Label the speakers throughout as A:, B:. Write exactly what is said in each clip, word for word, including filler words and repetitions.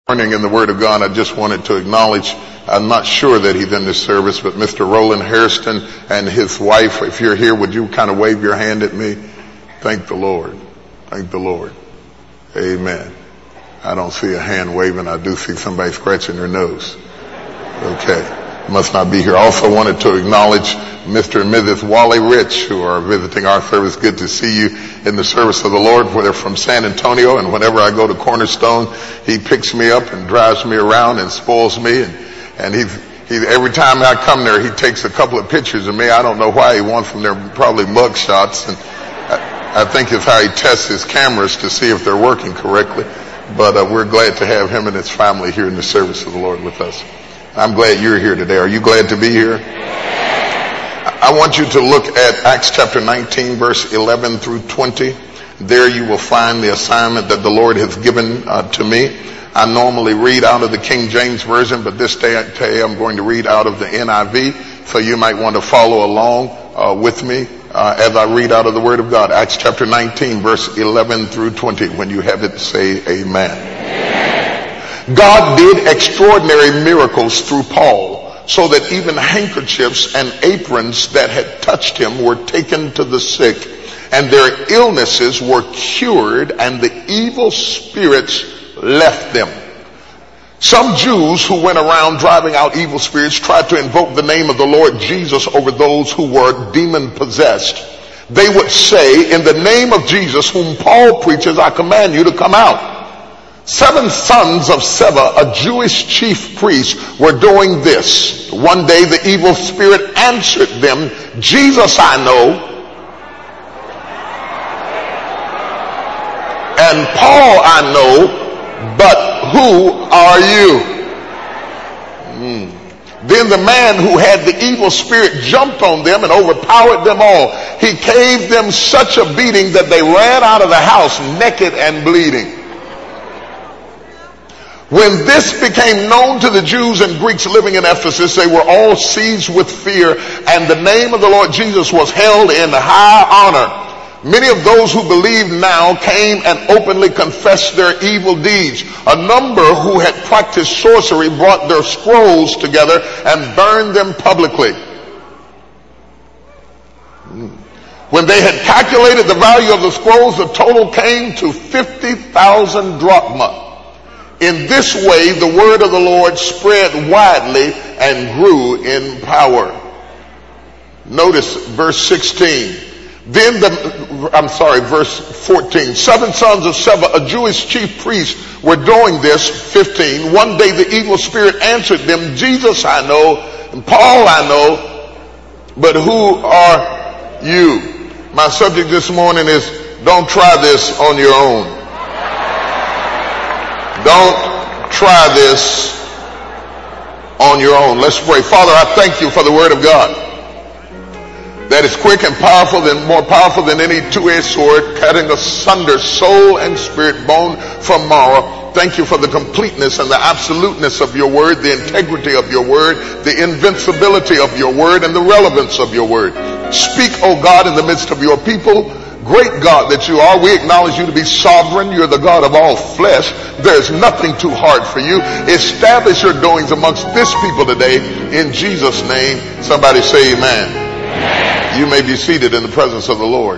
A: Morning in the Word of God, I just wanted to acknowledge, I'm not sure that he's in this service, but Mister Roland Hairston and his wife, if you're here, would you kind of wave your hand at me? Thank the Lord. Thank the Lord. Amen. I don't see a hand waving. I do see somebody scratching their nose. Okay. Must not be here. Also wanted to acknowledge Mister and Missus Wally Rich, who are visiting our service. Good to see you in the service of the Lord. They're from San Antonio, and whenever I go to Cornerstone, he picks me up and drives me around and spoils me. And, and he's, he, every time I come there, he takes a couple of pictures of me. I don't know why he wants them. They're probably mug shots. And I, I think it's how he tests his cameras to see if they're working correctly. But uh, we're glad to have him and his family here in the service of the Lord with us. I'm glad you're here today. Are you glad to be here? I want you to look at Acts chapter nineteen, verse eleven through twenty. There you will find the assignment that the Lord has given uh, to me. I normally read out of the King James Version, but this day I'm going to read out of the N I V, so you might want to follow along uh, with me uh, as I read out of the Word of God. Acts chapter nineteen, verse eleven through twenty. When you have it, say amen. God did extraordinary miracles through Paul, so that even handkerchiefs and aprons that had touched him were taken to the sick, and their illnesses were cured, and the evil spirits left them. Some Jews who went around driving out evil spirits tried to invoke the name of the Lord Jesus over those who were demon-possessed. They would say, "In the name of Jesus, whom Paul preaches, I command you to come out." Seven sons of Sceva, a Jewish chief priest, were doing this. One day the evil spirit answered them, "Jesus I know, and Paul I know, but who are you?" Mm. Then the man who had the evil spirit jumped on them and overpowered them all. He gave them such a beating that they ran out of the house naked and bleeding. When this became known to the Jews and Greeks living in Ephesus, they were all seized with fear, and the name of the Lord Jesus was held in high honor. Many of those who believed now came and openly confessed their evil deeds. A number who had practiced sorcery brought their scrolls together and burned them publicly. When they had calculated the value of the scrolls, the total came to fifty thousand drachma. In this way, the word of the Lord spread widely and grew in power. Notice verse sixteen. Then the, I'm sorry, verse fourteen. Seven sons of Sceva, a Jewish chief priest, were doing this. fifteen. One day the evil spirit answered them, "Jesus I know, and Paul I know, but who are you?" My subject this morning is, don't try this on your own. Don't try this on your own. Let's pray. Father, I thank you for the Word of God that is quick and powerful, and more powerful than any two-edged sword, cutting asunder soul and spirit, bone from marrow. Thank you for the completeness and the absoluteness of your Word, the integrity of your Word, the invincibility of your Word, and the relevance of your Word. Speak, O God, in the midst of your people. Great God that you are, we acknowledge you to be sovereign. You're the God of all flesh. There's nothing too hard for you. Establish your doings amongst this people today. In Jesus' name, somebody say amen. Amen. You may be seated in the presence of the Lord.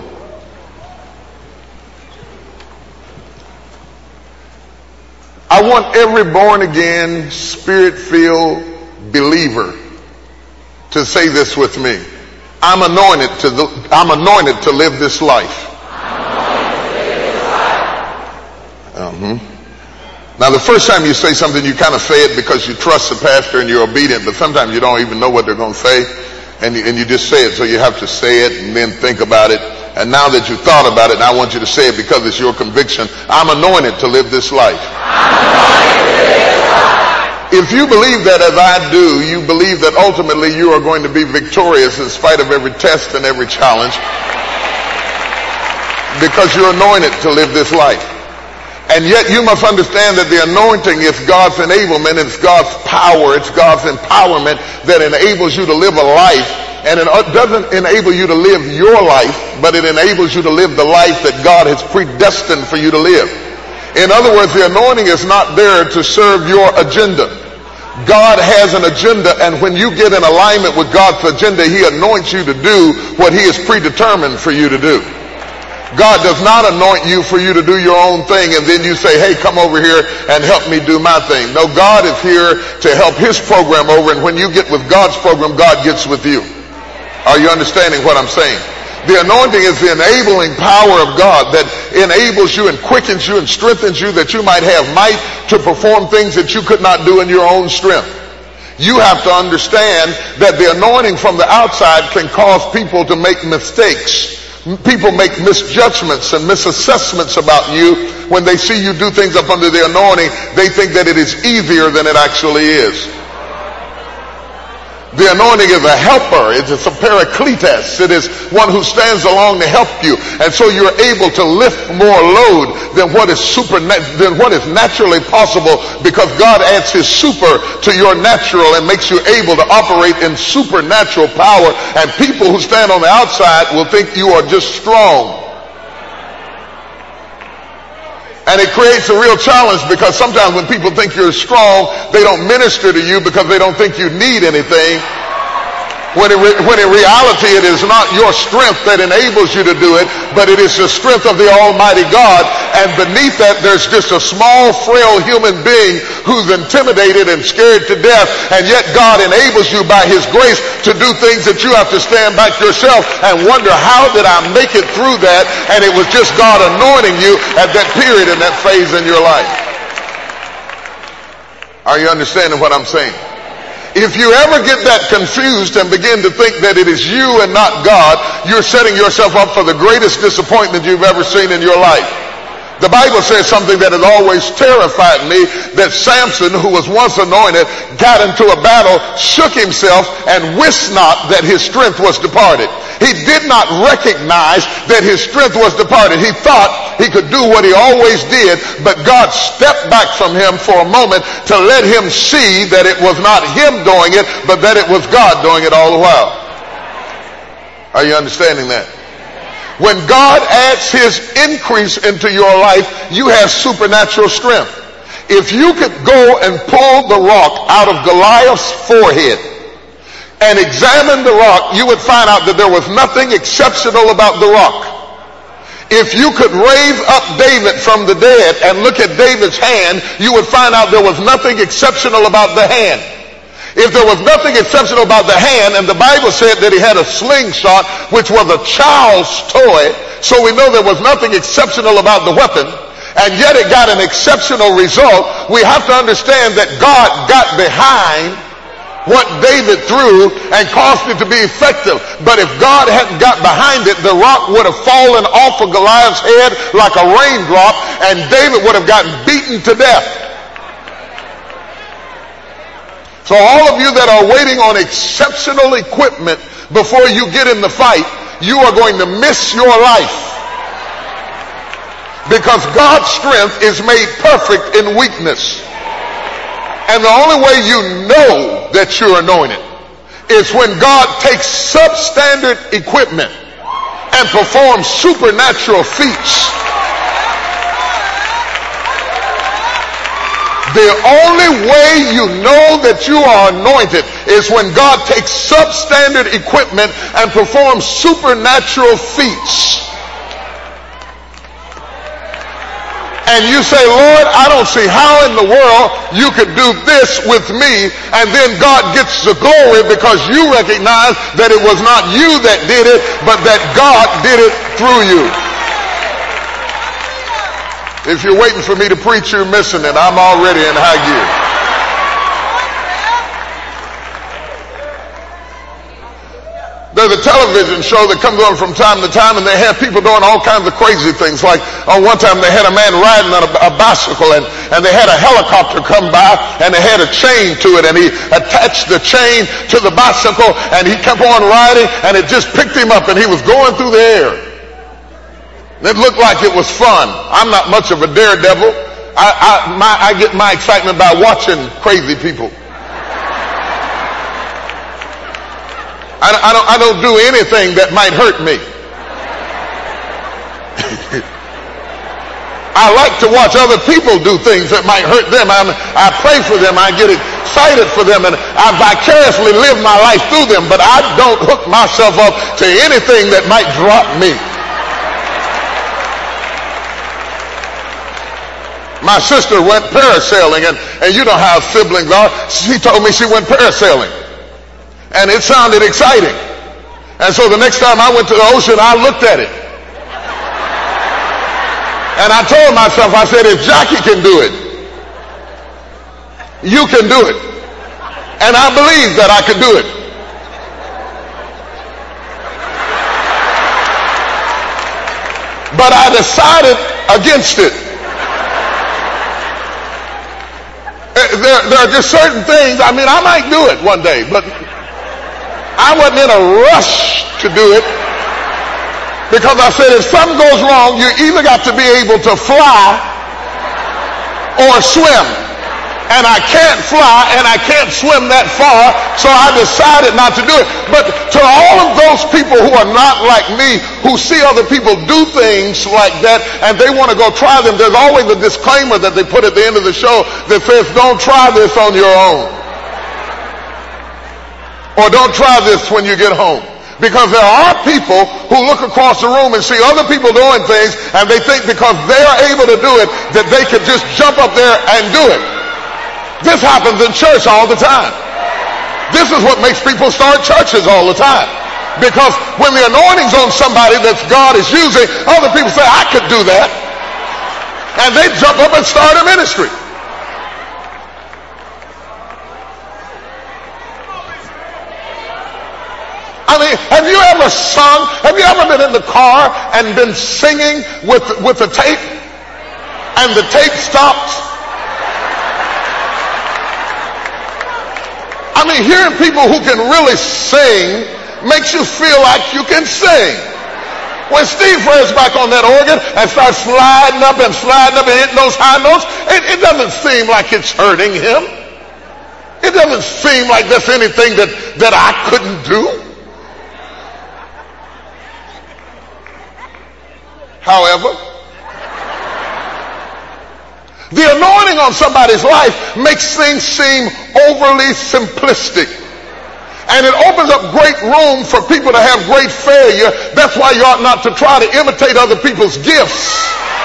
A: I want every born-again, spirit-filled believer to say this with me. I'm anointed to the, I'm anointed to live this life. Uh-huh. Now, the first time you say something, you kind of say it because you trust the pastor and you're obedient, but sometimes you don't even know what they're going to say, and you, and you just say it, so you have to say it and then think about it. And now that you've thought about it, I want you to say it because it's your conviction. I'm anointed to live this life. I'm anointed to live this life. If you believe that as I do, you believe that ultimately you are going to be victorious in spite of every test and every challenge, because you're anointed to live this life. And yet you must understand that the anointing is God's enablement, it's God's power, it's God's empowerment that enables you to live a life. And it doesn't enable you to live your life, but it enables you to live the life that God has predestined for you to live. In other words, the anointing is not there to serve your agenda. God has an agenda, and when you get in alignment with God's agenda, he anoints you to do what he has predetermined for you to do. God does not anoint you for you to do your own thing and then you say, hey, come over here and help me do my thing. No, God is here to help his program over, and when you get with God's program, God gets with you. Are you understanding what I'm saying? The anointing is the enabling power of God that enables you and quickens you and strengthens you that you might have might to perform things that you could not do in your own strength. You have to understand that the anointing from the outside can cause people to make mistakes. People make misjudgments and misassessments about you when they see you do things up under the anointing. They think that it is easier than it actually is. The anointing is a helper. It's a paracletus. It is one who stands along to help you. And so you're able to lift more load than what is super, than what is naturally possible, because God adds his super to your natural and makes you able to operate in supernatural power. And people who stand on the outside will think you are just strong. And it creates a real challenge, because sometimes when people think you're strong, they don't minister to you because they don't think you need anything. When in, re- when in reality, it is not your strength that enables you to do it, but it is the strength of the Almighty God. And beneath that, there's just a small, frail human being who's intimidated and scared to death. And yet God enables you by his grace to do things that you have to stand back yourself and wonder, how did I make it through that? And it was just God anointing you at that period and that phase in your life. Are you understanding what I'm saying? If you ever get that confused and begin to think that it is you and not God, you're setting yourself up for the greatest disappointment you've ever seen in your life. The Bible says something that has always terrified me, that Samson, who was once anointed, got into a battle, shook himself, and wist not that his strength was departed. He did not recognize that his strength was departed. He thought he could do what he always did, but God stepped back from him for a moment to let him see that it was not him doing it, but that it was God doing it all the while. Are you understanding that? When God adds his increase into your life, you have supernatural strength. If you could go and pull the rock out of Goliath's forehead and examine the rock, you would find out that there was nothing exceptional about the rock. If you could raise up David from the dead and look at David's hand, you would find out there was nothing exceptional about the hand. If there was nothing exceptional about the hand, and the Bible said that he had a slingshot, which was a child's toy, so we know there was nothing exceptional about the weapon, and yet it got an exceptional result. We have to understand that God got behind what David threw and caused it to be effective. But if God hadn't got behind it, the rock would have fallen off of Goliath's head like a raindrop, and David would have gotten beaten to death. So all of you that are waiting on exceptional equipment before you get in the fight, you are going to miss your life. Because God's strength is made perfect in weakness. And the only way you know that you're anointed is when God takes substandard equipment and performs supernatural feats. The only way you know that you are anointed is when God takes substandard equipment and performs supernatural feats. And you say, Lord, I don't see how in the world you could do this with me, and then God gets the glory because you recognize that it was not you that did it, but that God did it through you. If you're waiting for me to preach, you're missing it. I'm already in high gear. There's a television show that comes on from time to time, and they have people doing all kinds of crazy things. Like on one time they had a man riding on a, a bicycle, and, and they had a helicopter come by, and they had a chain to it, and he attached the chain to the bicycle, and he kept on riding, and it just picked him up, and he was going through the air. It looked like it was fun. I'm not much of a daredevil. I, I, my, I get my excitement by watching crazy people. I, I, don't, I don't do anything that might hurt me. I like to watch other people do things that might hurt them. I'm, I pray for them. I get excited for them, and I vicariously live my life through them, but I don't hook myself up to anything that might drop me. My sister went parasailing, and, and you know how siblings are. She told me she went parasailing, and it sounded exciting. And so the next time I went to the ocean, I looked at it. And I told myself, I said, if Jackie can do it, you can do it. And I believe that I could do it. But I decided against it. There, there are just certain things, I mean, I might do it one day, but I wasn't in a rush to do it, because I said if something goes wrong, you either got to be able to fly or swim. And I can't fly and I can't swim that far, so I decided not to do it. But to all of those people who are not like me, who see other people do things like that and they want to go try them, there's always a disclaimer that they put at the end of the show that says, don't try this on your own. Or don't try this when you get home. Because there are people who look across the room and see other people doing things, and they think because they are able to do it that they could just jump up there and do it. This happens in church all the time. This is what makes people start churches all the time. Because when the anointing's on somebody that God is using, other people say, I could do that. And they jump up and start a ministry. I mean, have you ever sung? Have you ever been in the car and been singing with, with the tape? And the tape stops? I mean, hearing people who can really sing makes you feel like you can sing. When Steve Frere's back on that organ and starts sliding up and sliding up and hitting those high notes, it, it doesn't seem like it's hurting him. It doesn't seem like there's anything that, that I couldn't do. However, the anointing on somebody's life makes things seem overly simplistic. And it opens up great room for people to have great failure. That's why you ought not to try to imitate other people's gifts.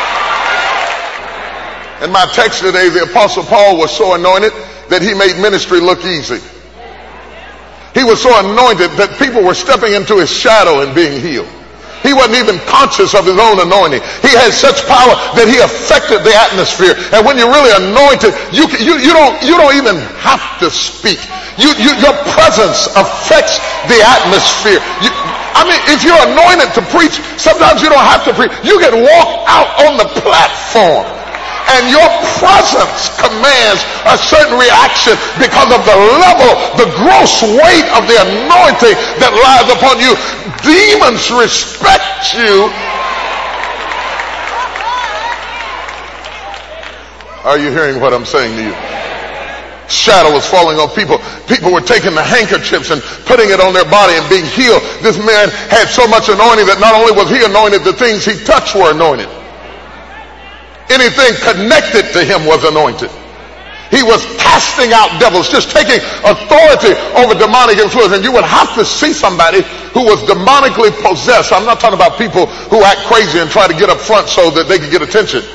A: In my text today, the Apostle Paul was so anointed that he made ministry look easy. He was so anointed that people were stepping into his shadow and being healed. He wasn't even conscious of his own anointing. He had such power that he affected the atmosphere. And when you're really anointed, you you, you don't you don't even have to speak. You, you your presence affects the atmosphere. You, I mean, if you're anointed to preach, sometimes you don't have to preach. You can walk out on the platform, and your presence commands a certain reaction because of the level, the gross weight of the anointing that lies upon you. Demons respect you. Are you hearing what I'm saying to you? Shadow was falling on people. People were taking the handkerchiefs and putting it on their body and being healed. This man had so much anointing that not only was he anointed, the things he touched were anointed. Anything connected to him was anointed. He was casting out devils, just taking authority over demonic influence. And you would have to see somebody who was demonically possessed. I'm not talking about people who act crazy and try to get up front so that they can get attention.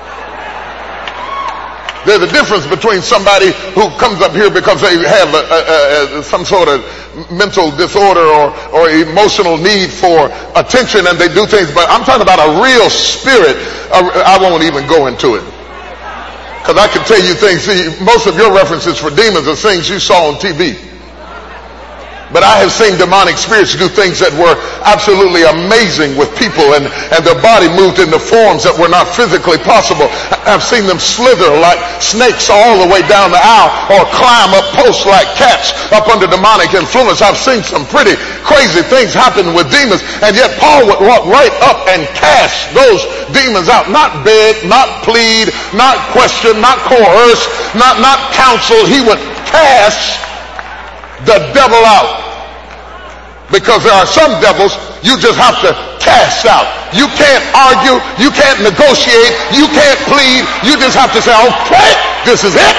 A: There's a difference between somebody who comes up here because they have a, a, a, some sort of mental disorder or, or emotional need for attention and they do things. But I'm talking about a real spirit. I won't even go into it. Because I can tell you things. See, most of your references for demons are things you saw on T V. But I have seen demonic spirits do things that were absolutely amazing with people, and, and their body moved into forms that were not physically possible. I've seen them slither like snakes all the way down the aisle or climb up posts like cats up under demonic influence. I've seen some pretty crazy things happen with demons, and yet Paul would walk right up and cast those demons out. Not beg, not plead, not question, not coerce, not, not counsel. He would cast the devil out. Because there are some devils you just have to cast out. You can't argue. You can't negotiate. You can't plead. You just have to say, okay, this is it.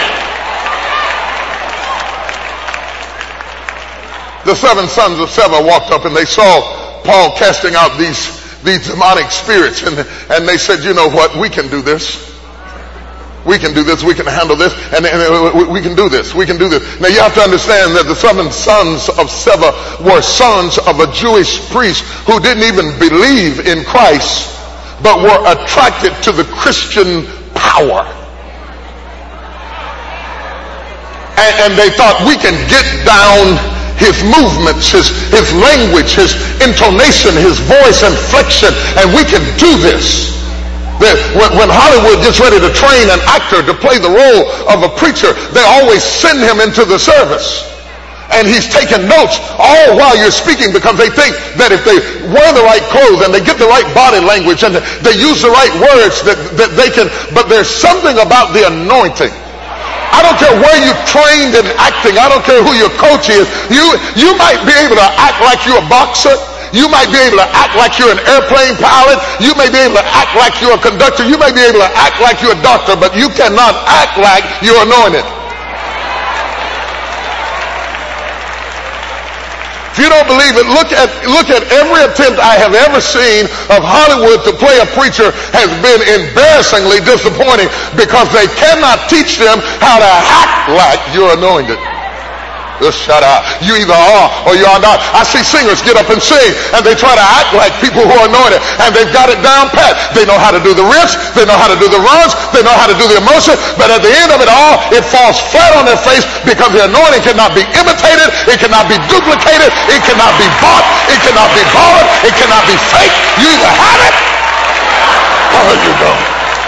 A: The seven sons of Sceva walked up and they saw Paul casting out these, these demonic spirits. And, and they said, you know what? We can do this. We can do this. We can handle this. And, and we can do this. We can do this. Now you have to understand that the seven sons of Sceva were sons of a Jewish priest who didn't even believe in Christ, but were attracted to the Christian power. And, and they thought, we can get down his movements, his, his language, his intonation, his voice inflection, and we can do this. When, when Hollywood gets ready to train an actor to play the role of a preacher, they always send him into the service. And he's taking notes all while you're speaking, because they think that if they wear the right clothes and they get the right body language and they use the right words, that, that they can, but there's something about the anointing. I don't care where you trained in acting. I don't care who your coach is. You, you might be able to act like you're a boxer. You might be able to act like you're an airplane pilot. You may be able to act like you're a conductor. You may be able to act like you're a doctor, but you cannot act like you're anointed. If you don't believe it, look at, look at every attempt I have ever seen of Hollywood to play a preacher has been embarrassingly disappointing, because they cannot teach them how to act like you're anointed. Just shut up. You either are or you are not. I see singers get up and sing and they try to act like people who are anointed, and they've got it down pat. They know how to do the riffs, they know how to do the runs, they know how to do the emotion, but at the end of it all, it falls flat on their face, because the anointing cannot be imitated, it cannot be duplicated, it cannot be bought, it cannot be borrowed, it cannot be fake. You either have it or you don't.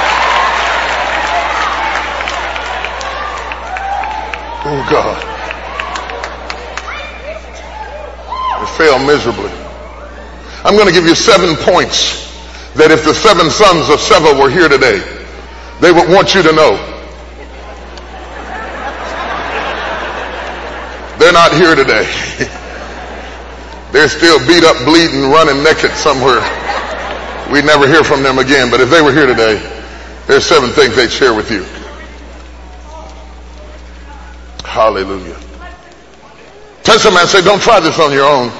A: Oh God. Fail miserably. I'm going to give you seven points that if the seven sons of Sceva were here today, they would want you to know. They're not here today. They're still beat up, bleeding, running naked somewhere. We'd never hear from them again. But if they were here today, there's seven things they'd share with you. Hallelujah. Tell somebody, say, don't try this on your own.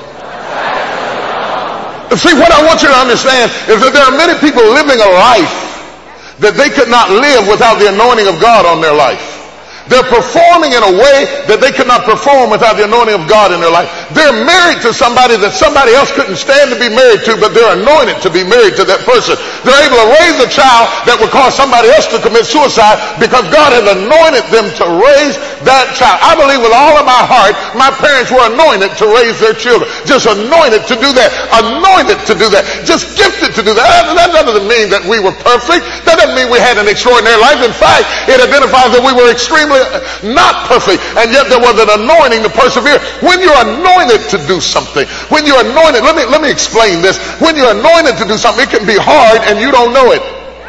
A: See, what I want you to understand is that there are many people living a life that they could not live without the anointing of God on their life. They're performing in a way that they could not perform without the anointing of God in their life. They're married to somebody that somebody else couldn't stand to be married to, but they're anointed to be married to that person. They're able to raise a child that would cause somebody else to commit suicide, because God has anointed them to raise that child. I believe with all of my heart, my parents were anointed to raise their children. Just anointed to do that. Anointed to do that. Just gifted to do that. That doesn't mean that we were perfect. That doesn't mean we had an extraordinary life. In fact, it identifies that we were extremely not perfect, and yet there was an anointing to persevere. When you're anointed to do something, when you're anointed, let me let me explain this. When you're anointed to do something, it can be hard and you don't know it.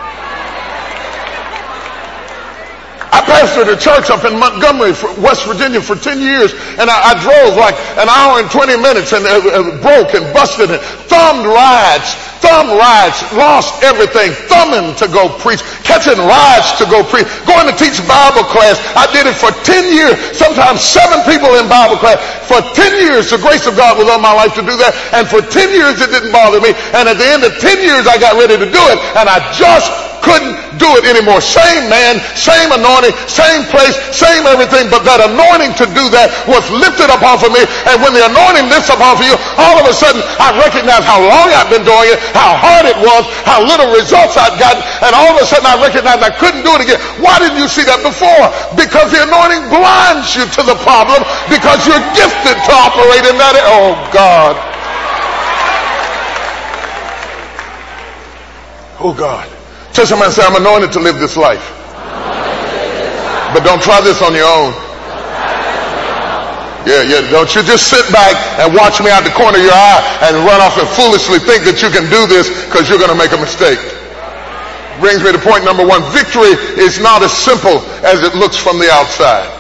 A: I pastored a church up in Montgomery, West Virginia for ten years, and I, I drove like an hour and twenty minutes and uh, uh, broke and busted and thumbed rides, thumbed rides, lost everything, thumbing to go preach, catching rides to go preach, going to teach Bible class. I did it for ten years, sometimes seven people in Bible class. For ten years, the grace of God was on my life to do that, and for ten years it didn't bother me, and at the end of ten years I got ready to do it, and I just couldn't do it anymore. Same man, same anointing, same place, same everything, but that anointing to do that was lifted up off of me. And when the anointing lifts up off of you, all of a sudden I recognize how long I've been doing it, how hard it was, how little results I'd gotten, and all of a sudden I recognized I couldn't do it again. Why didn't you see that before? Because the anointing blinds you to the problem, because you're gifted to operate in that. Oh God. Oh God. Tell somebody, say, I'm anointed to live this life. But don't try this on your own. Yeah, yeah. Don't you just sit back and watch me out the corner of your eye and run off and foolishly think that you can do this, because you're going to make a mistake. Brings me to point number one. Victory is not as simple as it looks from the outside.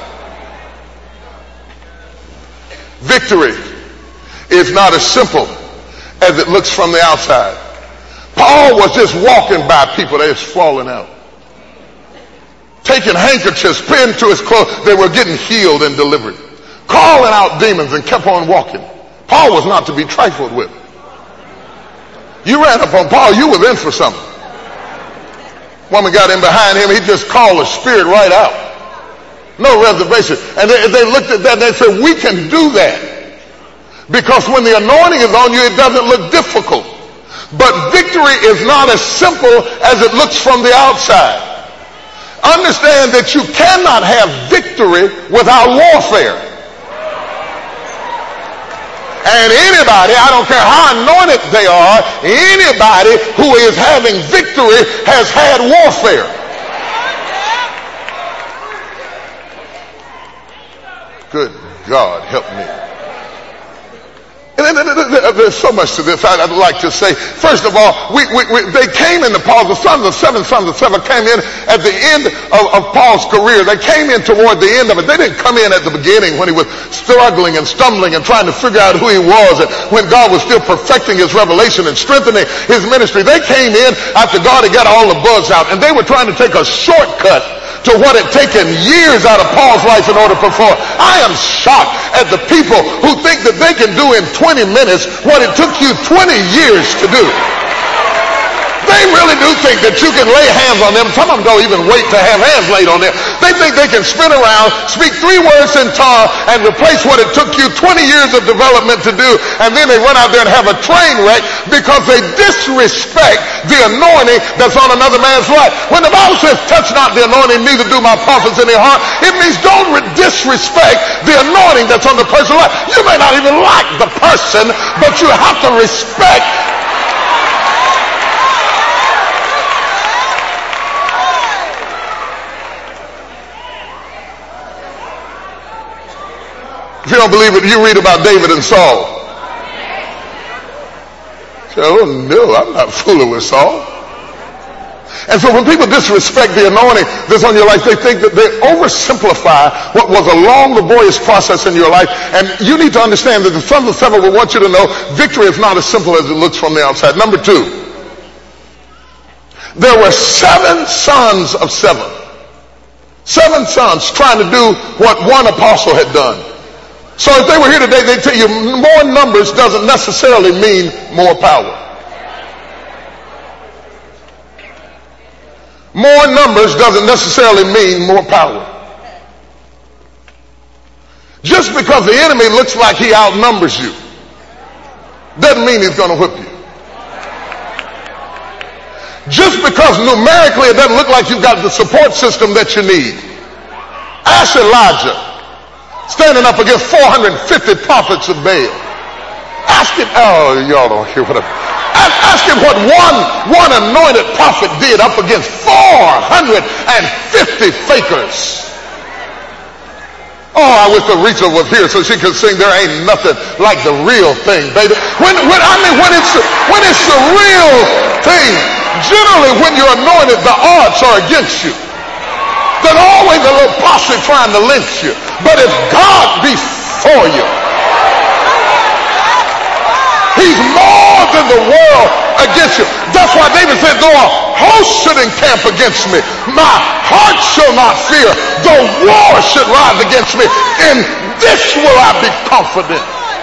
A: Victory is not as simple as it looks from the outside. Paul was just walking by people, they was falling out. Taking handkerchiefs pinned to his clothes, they were getting healed and delivered. Calling out demons and kept on walking. Paul was not to be trifled with. You ran up on Paul, you was in for something. Woman got in behind him, he just called the spirit right out. No reservation. And they, they looked at that and they said, we can do that. Because when the anointing is on you, it doesn't look difficult. But victory is not as simple as it looks from the outside. Understand that you cannot have victory without warfare. And anybody, I don't care how anointed they are, anybody who is having victory has had warfare. Good God, help me. There's so much to this I'd like to say. First of all, we, we, we, they came into Paul, the sons of seven sons of seven came in at the end of, of Paul's career. They came in toward the end of it. They didn't come in at the beginning when he was struggling and stumbling and trying to figure out who he was, and when God was still perfecting his revelation and strengthening his ministry. They came in after God had got all the bugs out, and they were trying to take a shortcut to what had taken years out of Paul's life in order to perform. I am shocked at the people who think that they can do in twenty minutes what it took you twenty years to do. They really do think that you can lay hands on them. Some of them don't even wait to have hands laid on them. They think they can spin around, speak three words in tongue, and replace what it took you twenty years of development to do, and then they run out there and have a train wreck because they disrespect the anointing that's on another man's life. When the Bible says, touch not the anointing, neither do my prophets any harm, it means don't re- disrespect the anointing that's on the person's life. You may not even like the person, but you have to respect. If you don't believe it, you read about David and Saul. So, oh no, I'm not fooling with Saul. And so when people disrespect the anointing that's on your life, they think that they oversimplify what was a long, laborious process in your life. And you need to understand that the sons of seven will want you to know victory is not as simple as it looks from the outside. Number two, there were seven sons of seven. Seven sons trying to do what one apostle had done. So if they were here today, they'd tell you more numbers doesn't necessarily mean more power. More numbers doesn't necessarily mean more power. Just because the enemy looks like he outnumbers you doesn't mean he's going to whip you. Just because numerically it doesn't look like you've got the support system that you need. Ask Elijah, standing up against four hundred fifty prophets of Baal. Ask him, oh, y'all don't hear what I'm, ask him what one, one anointed prophet did up against four hundred fifty fakers. Oh, I wish Aretha was here so she could sing There Ain't Nothing Like the Real Thing, baby. When, when, I mean, when it's, when it's the real thing, generally when you're anointed, the odds are against you. There's always a little posse trying to lynch you. But if God be for you, he's more than the world against you. That's why David said, though a host should encamp against me, my heart shall not fear. Though war should rise against me, in this will I be confident.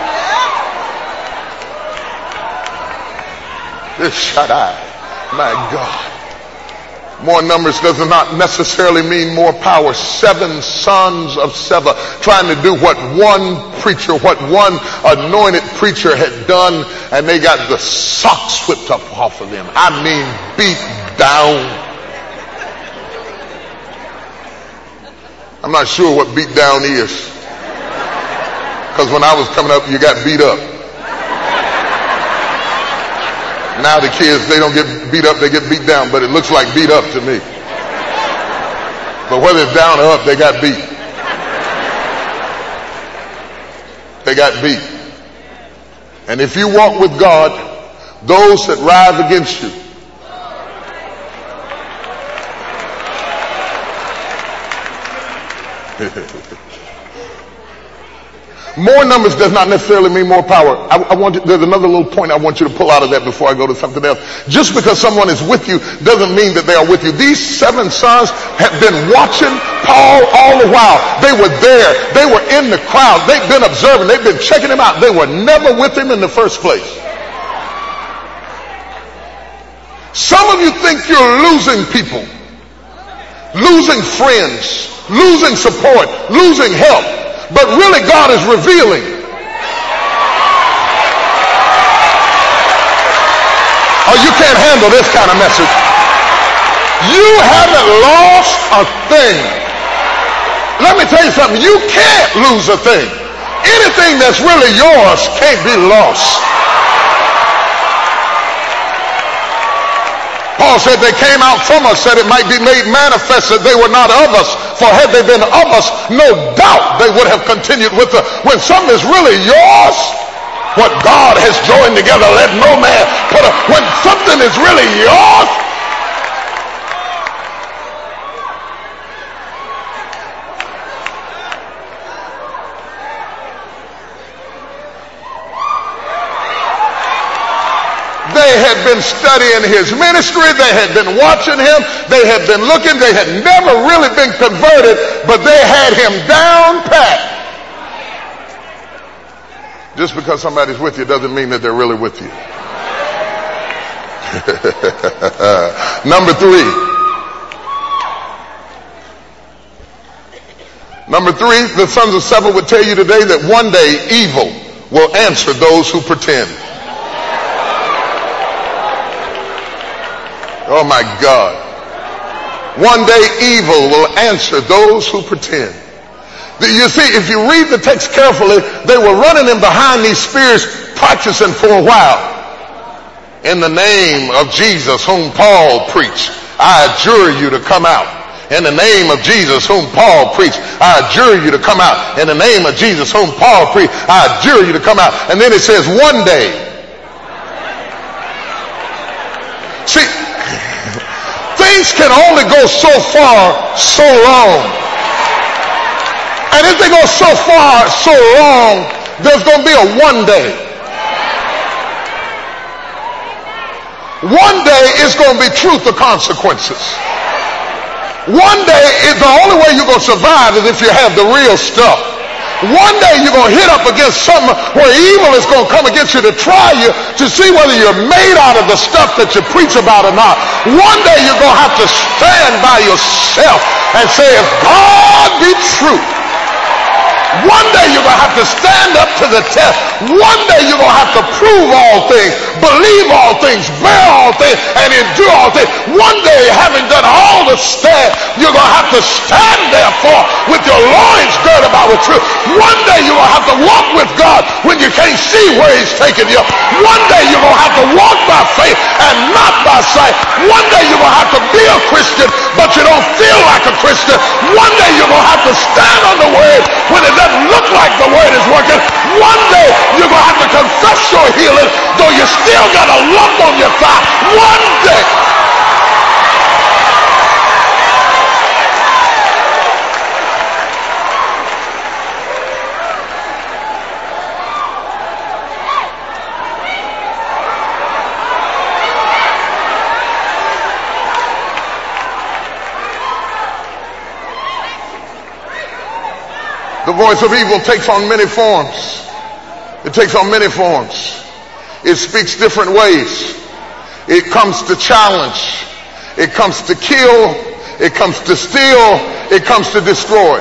A: This Shaddai, my God. More numbers does not necessarily mean more power. Seven sons of Sceva trying to do what one preacher, what one anointed preacher had done, and they got the socks whipped up off of them. I mean, beat down. I'm not sure what beat down is, because when I was coming up, you got beat up. Now the kids, they don't get beat up, they get beat down, but it looks like beat up to me. But whether it's down or up, they got beat. They got beat. And if you walk with God, those that rise against you, More numbers does not necessarily mean more power. I, I want you, there's another little point I want you to pull out of that before I go to something else. Just because someone is with you doesn't mean that they are with you. These seven sons have been watching Paul all the while. They were there. They were in the crowd. They've been observing. They've been checking him out. They were never with him in the first place. Some of you think you're losing people, losing friends, losing support, losing help. But really God is revealing. Oh, you can't handle this kind of message. You haven't lost a thing. Let me tell you something. You can't lose a thing. Anything that's really yours can't be lost. Paul said they came out from us that it might be made manifest that they were not of us. For had they been of us, no doubt they would have continued with us. When something is really yours, what God has joined together, let no man put a, when something is really yours, they had been studying his ministry. They had been watching him. They had been looking. They had never really been converted, but they had him down pat. Just because somebody's with you doesn't mean that they're really with you. Number three. Number three, the sons of Sceva would tell you today that one day evil will answer those who pretend. Oh my God. One day evil will answer those who pretend. You see, if you read the text carefully, they were running in behind these spears, practicing for a while. In the name of Jesus, whom Paul preached, I adjure you to come out. In the name of Jesus, whom Paul preached, I adjure you to come out. In the name of Jesus, whom Paul preached, I adjure you to come out. And then it says, one day. See, things can only go so far, so long. And if they go so far, so long, there's going to be a one day. One day is going to be truth or consequences. One day, is the only way you're going to survive is if you have the real stuff. One day you're going to hit up against something where evil is going to come against you to try you to see whether you're made out of the stuff that you preach about or not. One day you're going to have to stand by yourself and say, if God be true, one day you're going to have to stand up to the test. One day you're going to have to prove all things, believe all things, bear all things, and endure all things. One day, having done all the stand, you're going to have to stand therefore with your loins girded about with truth. One day you're going to have to walk with God when you can't see where he's taking you. One day you're going to have to walk by faith and not by sight. One day you're going to have to be a Christian, but you don't feel like a Christian. One day you're going to have to stand on the word when it doesn't look like the word is working. One day you're going to have to confess your healing, though you still got a lump on your thigh. One day. The voice of evil takes on many forms. It takes on many forms. It speaks different ways. It comes to challenge. It comes to kill. It comes to steal. It comes to destroy.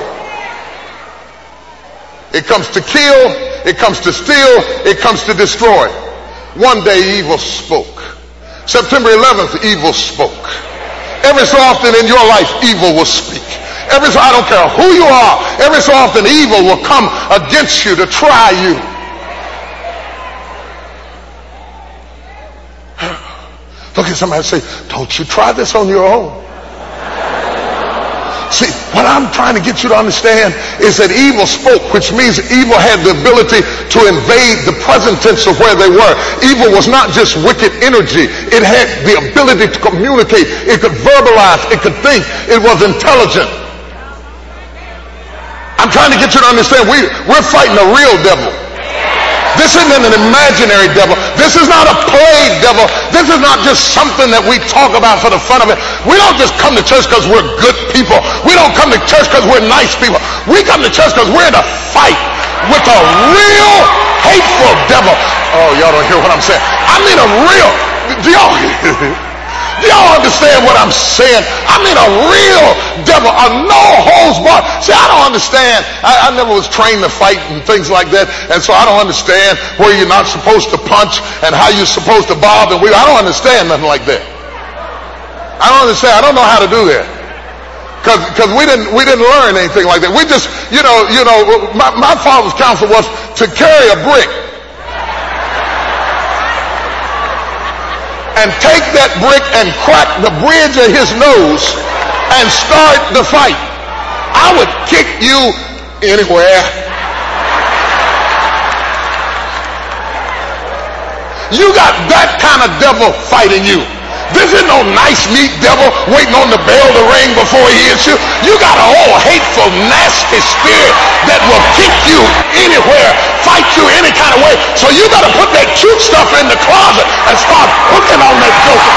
A: It comes to kill. It comes to steal. It comes to destroy. One day evil spoke. September eleventh, evil spoke. Every so often in your life, evil will speak. Every so, I don't care who you are, every so often evil will come against you to try you. Look at somebody and say, don't you try this on your own. See, what I'm trying to get you to understand is that evil spoke, which means evil had the ability to invade the present tense of where they were. Evil was not just wicked energy. It had the ability to communicate. It could verbalize. It could think. It was intelligent. I I'm trying to get you to understand we, we're fighting a real devil. This isn't an imaginary devil. This is not a played devil. This is not just something that we talk about for the fun of it. We don't just come to church because we're good people. We don't come to church because we're nice people. We come to church because we're in a fight with a real hateful devil. Oh, y'all don't hear what I'm saying. I mean a real, do y'all, do y'all understand what I'm saying? I mean a real devil, a no holds barred. See, I don't understand. I, I never was trained to fight and things like that, and so I don't understand where you're not supposed to punch and how you're supposed to bob and weave. I don't understand nothing like that. I don't understand. I don't know how to do that. Cause, cause we didn't, we didn't learn anything like that. We just, you know, you know, my, my father's counsel was to carry a brick and take that brick and crack the bridge of his nose and start the fight. I would kick you anywhere. You got that kind of devil fighting you. This isn't no nice, neat devil waiting on the bell to ring before he hits you. You got a whole hateful, nasty spirit that will kick you anywhere, fight you any kind of way. So you got to put that cute stuff in the closet and start hooking on that joker.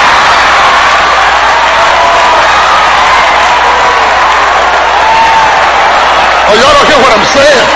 A: Oh, y'all don't hear what I'm saying?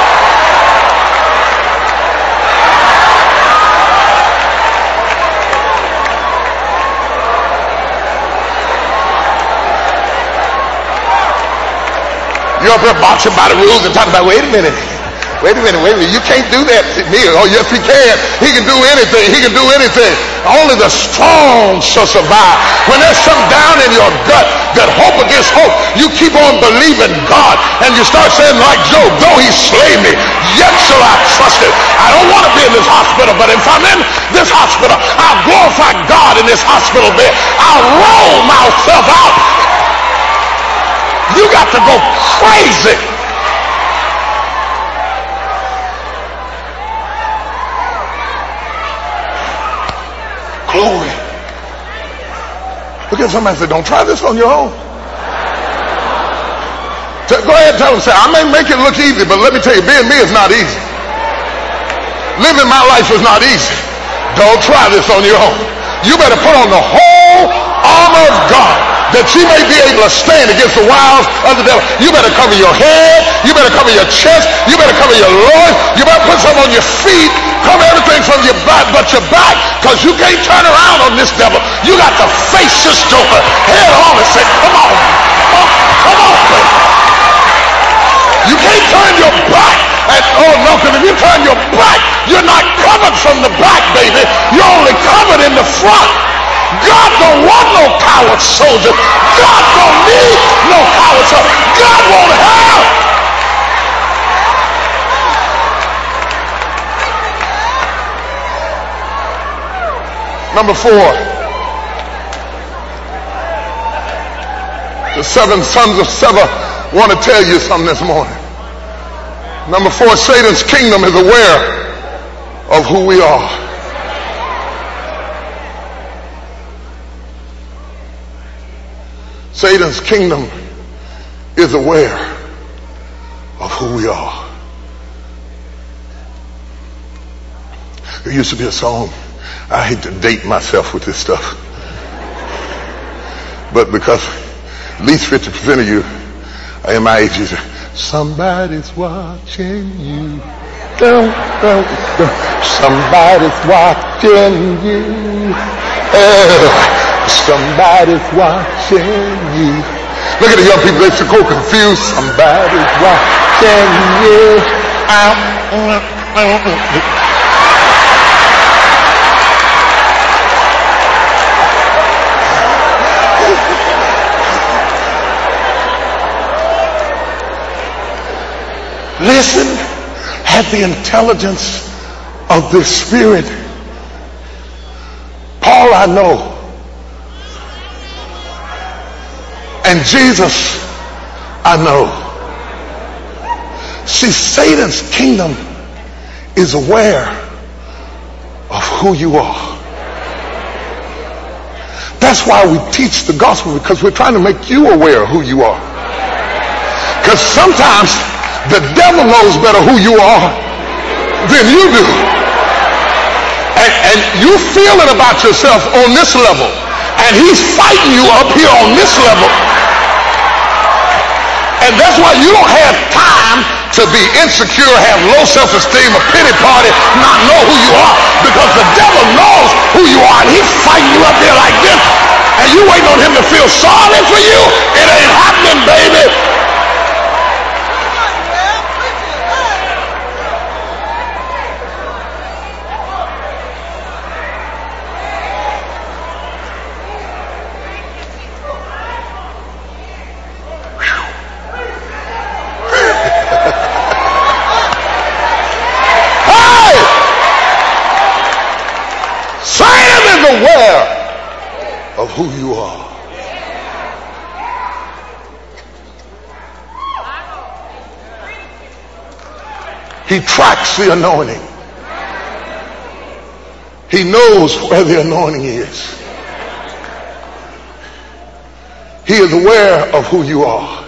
A: You're up here boxing by the rules and talking about, wait a minute, wait a minute, wait a minute, you can't do that to me. Oh, yes, he can. He can do anything. He can do anything. Only the strong shall survive. When there's something down in your gut that hope against hope, you keep on believing God and you start saying like Job, though he slay me, yet shall I trust him. I don't want to be in this hospital, but if I'm in this hospital, I'll glorify God in this hospital bed. I'll roll myself out. You got to go crazy. Glory. Look at somebody and say, don't try this on your own. Go ahead and tell them, say, I may make it look easy, but let me tell you, being me is not easy. Living my life is not easy. Don't try this on your own. You better put on the whole armor of God, that you may be able to stand against the wiles of the devil. You better cover your head. You better cover your chest. You better cover your loins. You better put something on your feet. Cover everything from your back but your back, because you can't turn around on this devil. You got to face this joker head on and say, come on. Come on, come on, baby. You can't turn your back. And, oh no, because if you turn your back, you're not covered from the back, baby. You're only covered in the front. God don't want no coward soldier. God don't need no coward soldier. God won't have. Number four. The seven sons of Sceva want to tell you something this morning. Number four, Satan's kingdom is aware of who we are. Satan's kingdom is aware of who we are. There used to be a song. I hate to date myself with this stuff, but because at least fifty percent of you are in my age, you say, somebody's watching you. Dun, dun, dun. Somebody's watching you. Uh, Somebody's watching you. Look at the young people, they're so confused. Somebody's watching you. Listen at the intelligence of this spirit. Paul, I know. And Jesus, I know. See, Satan's kingdom is aware of who you are. That's why we teach the gospel, because we're trying to make you aware of who you are. Because sometimes the devil knows better who you are than you do. And, and you feel it about yourself on this level. And he's fighting you up here on this level. And that's why you don't have time to be insecure, have low self-esteem, a pity party, not know who you are. Because the devil knows who you are, and he's fighting you up there like this. And you waiting on him to feel sorry for you. It ain't happening, baby. Of who you are. He tracks the anointing. He knows where the anointing is. He is aware of who you are.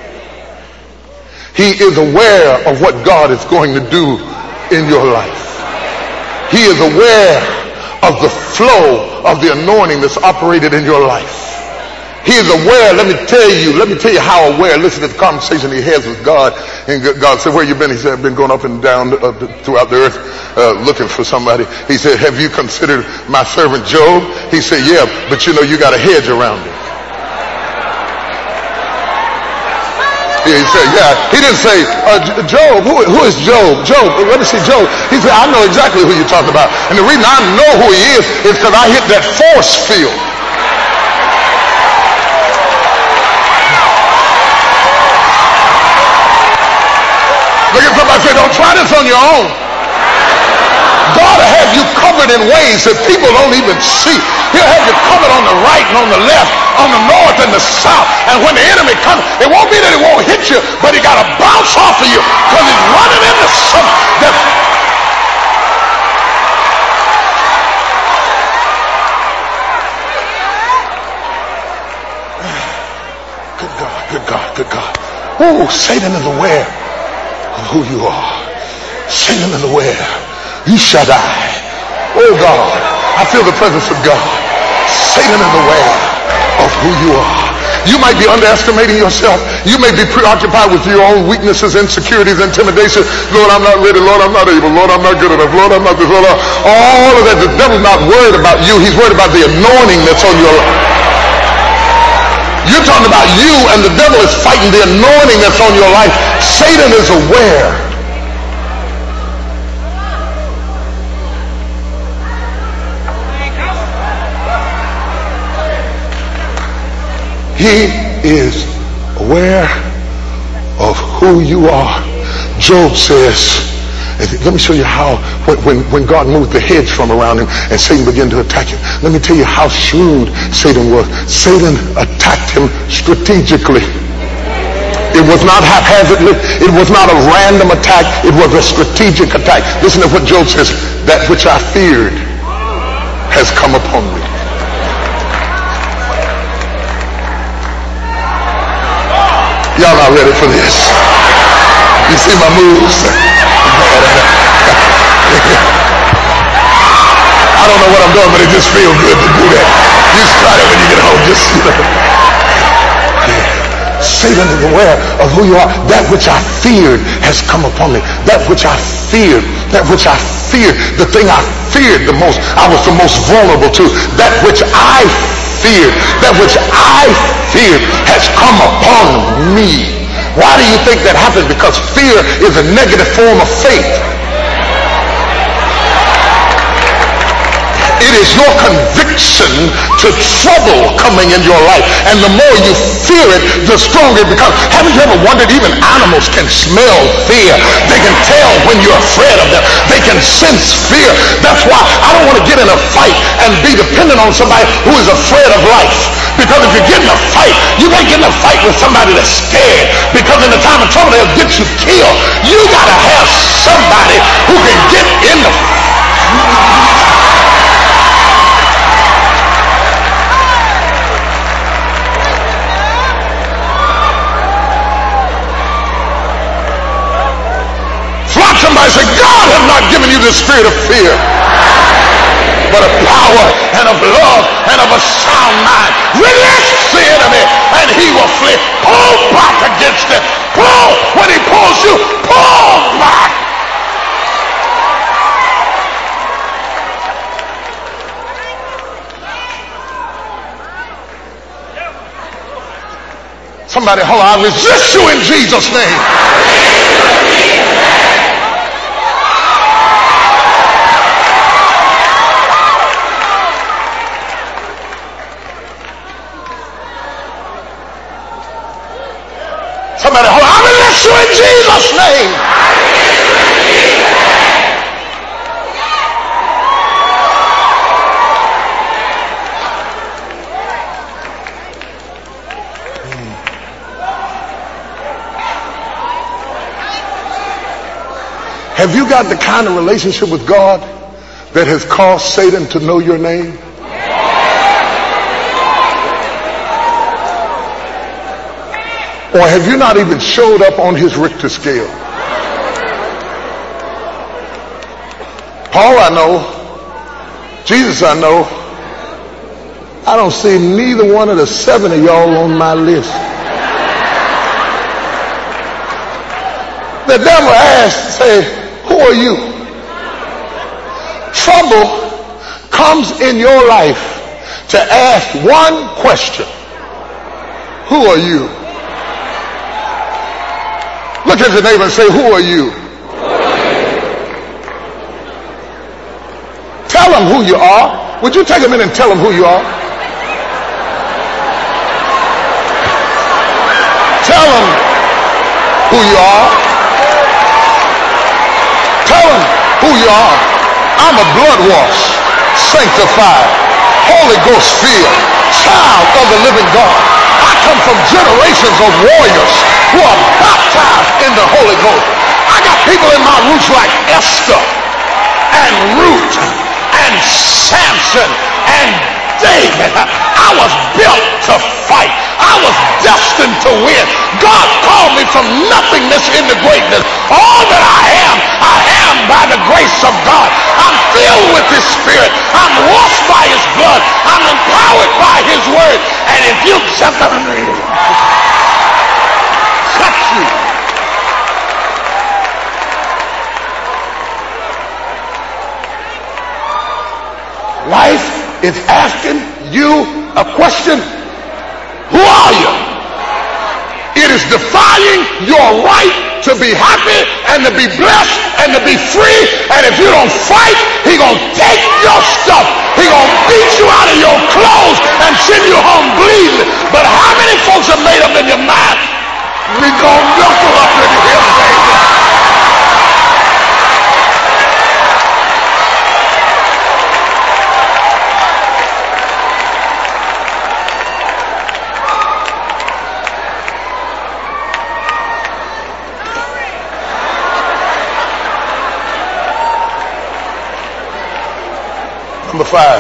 A: He is aware of what God is going to do in your life. He is aware of the flow of the anointing that's operated in your life. He is aware. Let me tell you, let me tell you how aware. Listen to the conversation he has with God. And God said, where you been? He said, I've been going up and down uh, throughout the earth uh, looking for somebody. He said, have you considered my servant Job? He said, yeah, but you know, you got a hedge around him. Yeah, he said, yeah. He didn't say, uh, Job, who, who is Job? Job, let me see Job. He said, I know exactly who you're talking about. And the reason I know who he is is because I hit that force field. Look at somebody say, don't try this on your own. God will have you covered in ways that people don't even see. He'll have you covered on the right and on the left, on the north and the south. And when the enemy comes, it won't be that it won't hit you, but he got to bounce off of you because he's running into something that... Good God, good God, good God. Oh, Satan is aware of who you are. Satan is aware. You shall die. Oh God, I feel the presence of God. Satan is aware of who you are. You might be underestimating yourself. You may be preoccupied with your own weaknesses, insecurities, intimidation. Lord, I'm not ready. Lord, I'm not able. Lord, I'm not good enough. Lord, I'm not this. Lord, I'm... all of that. The devil's not worried about you. He's worried about the anointing that's on your life. You're talking about you, and the devil is fighting the anointing that's on your life. Satan is aware. He is aware of who you are. Job says, let me show you how, when, when, when God moved the hedge from around him and Satan began to attack him. Let me tell you how shrewd Satan was. Satan attacked him strategically. It was not haphazardly. It was not a random attack. It was a strategic attack. Listen to what Job says. That which I feared has come upon me. Y'all not ready for this. You see my moves? I don't know what I'm doing, but it just feels good to do that. You start it when you get home. Just, you know. Yeah. Satan is aware of who you are. That which I feared has come upon me. That which I feared. That which I feared. The thing I feared the most. I was the most vulnerable to. That which I feared. That which I feared has come upon me. Why do you think that happens? Because fear is a negative form of faith. It is your conviction to trouble coming in your life. And the more you fear it, the stronger it becomes. Haven't you ever wondered even animals can smell fear? They can tell when you're afraid of them. They can sense fear. That's why I don't want to get in a fight and be dependent on somebody who is afraid of life. Because if you get in a fight, you can't get in a fight with somebody that's scared. Because in the time of trouble, they'll get you killed. You got to have somebody who can get in the fight. Somebody say, God has not given you the spirit of fear, but of power and of love and of a sound mind. Resist the enemy and he will flee. Pull back against it. Pull. When he pulls you, pull back. Somebody, hold on. I resist you in Jesus' name. Somebody, hold on. I resist you in Jesus' name. Have you got the kind of relationship with God that has caused Satan to know your name? Or have you not even showed up on his Richter scale? Paul I know, Jesus I know. I don't see neither one of the seven of y'all on my list. The devil asked, say, who are you? Trouble comes in your life to ask one question. Who are you? Look at your neighbor and say, who are you? Tell them who you are. Would you take a minute and tell them who you are? Tell them who you are. Tell them who you are. I'm a blood-washed, sanctified, Holy Ghost filled child of the living God. I come from generations of warriors who are baptized in the Holy Ghost. I got people in my roots like Esther and Ruth and Samson and David. I was built to fight. I was destined to win. God called me from nothingness into greatness. All that I am, I am by the grace of God. I'm filled with his spirit. I'm washed by his blood. I'm empowered by his word. And if you jump on me, touch you. Life is asking you a question. Who are you? It is defying your right to be happy and to be blessed and to be free. And if you don't fight, he gonna take your stuff. He gonna beat you out of your clothes and send you home bleeding. But how many folks are made up in your mind? We gonna knuckle up in him, baby. Number five,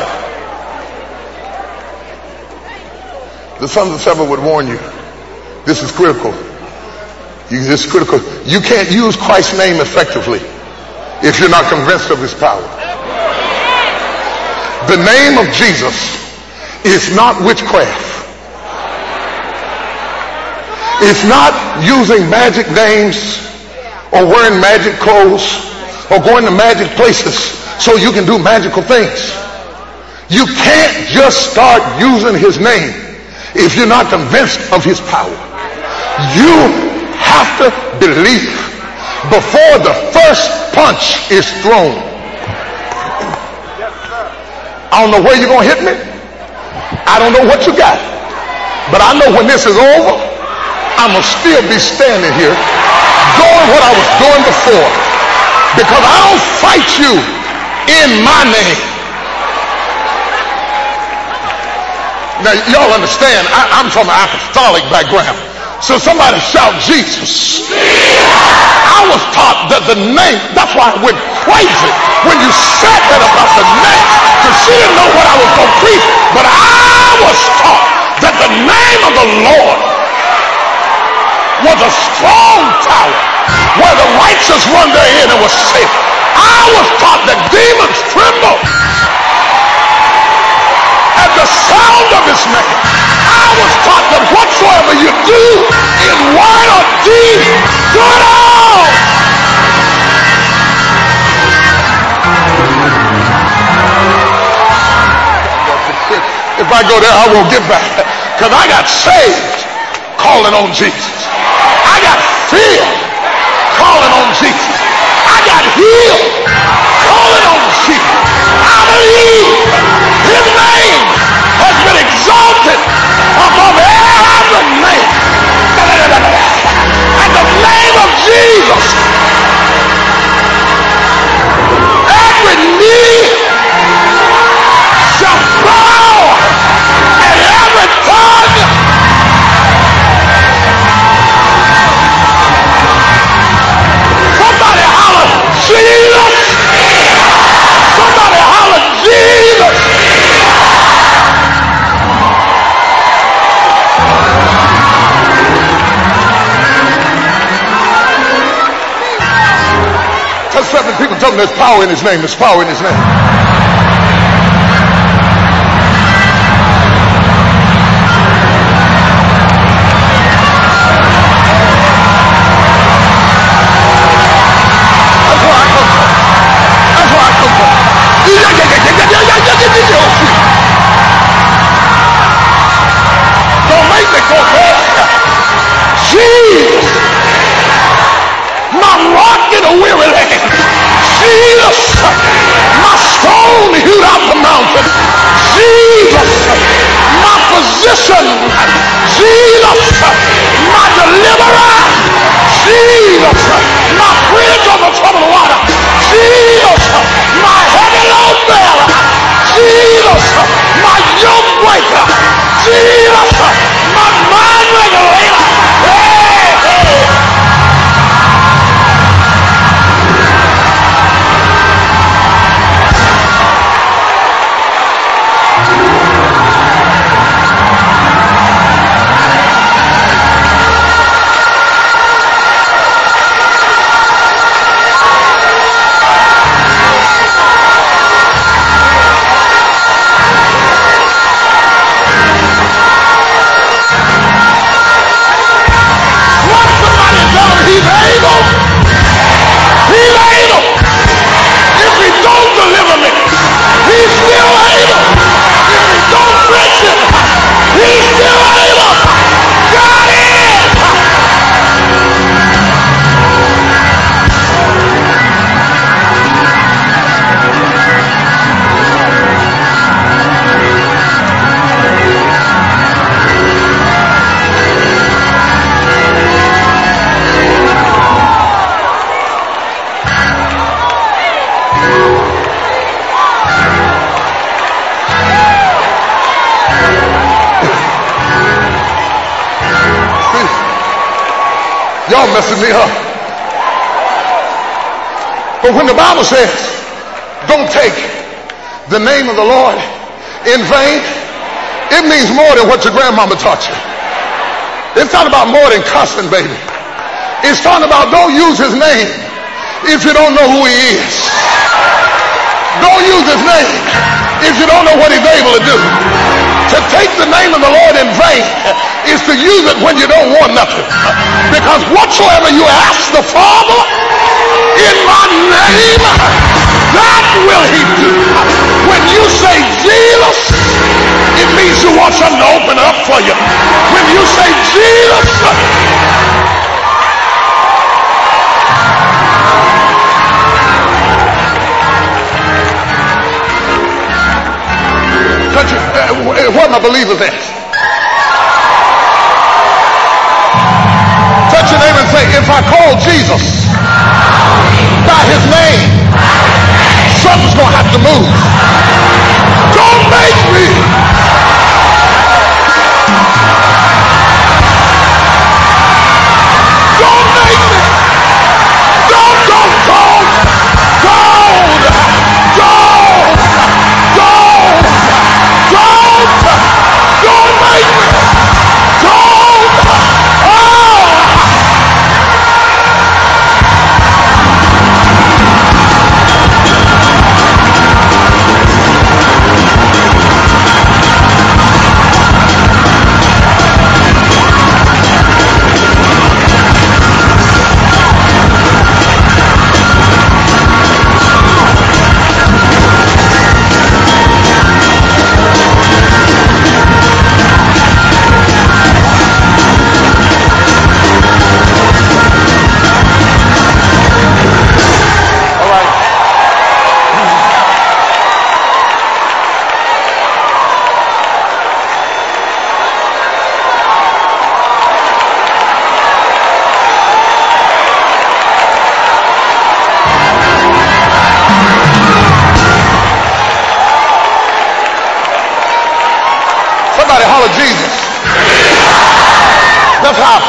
A: the sons of Sceva would warn you. This is critical. You, this is critical. You can't use Christ's name effectively if you're not convinced of his power. The name of Jesus is not witchcraft. It's not using magic names or wearing magic clothes or going to magic places so you can do magical things. You can't just start using his name if you're not convinced of his power. You have to believe before the first punch is thrown. I don't know where you're going to hit me. I don't know what you got. But I know when this is over, I'm going to still be standing here doing what I was doing before. Because I don't fight you in my name. Now, y'all understand, I, I'm from an apostolic background. So somebody shout Jesus. I was taught that the name, that's why I went crazy when you said that about the name, because she didn't know what I was going to preach. But I was taught that the name of the Lord was a strong tower where the righteous run therein and was saved. I was taught that demons tremble at the sound of his name. I was taught that whatsoever you do in word or deed, do it all. If I go there, I won't get back. Because I got saved calling on Jesus. I got filled calling on Jesus. I got healed calling on Jesus. I believe his name has been exalted above every name. At the name of Jesus, every knee shall bow and every tongue somebody holler Jesus. Somebody holler Jesus. Touch seven people, tell them there's power in his name. There's power in his name. Don't make me go there. Jesus, my rock in a weary land. Jesus, my stone hewed out the mountain. Jesus, my physician. Jesus, my deliverer. Jesus, my bridge over troubled water. Jesus, my heavy load bearer. Jesus, my yoke breaker. Jesus, my mind regulator. Hey, hey. Y'all messing me up. But when the Bible says, don't take the name of the Lord in vain, it means more than what your grandmama taught you. It's not about more than cussing, baby. It's talking about don't use his name if you don't know who he is. Don't use his name if you don't know what he's able to do. To take the name of the Lord in vain is to use it when you don't want nothing. Because whatsoever you ask the Father in my name, that will he do. When you say Jesus, it means you want something to open up for you. When you say Jesus, where are my believers at? Touch your neighbor and say, if I call Jesus by his name, something's going to have to move. Don't make me. Don't make me. Don't, don't, don't. Don't. Don't. Don't. Don't. Don't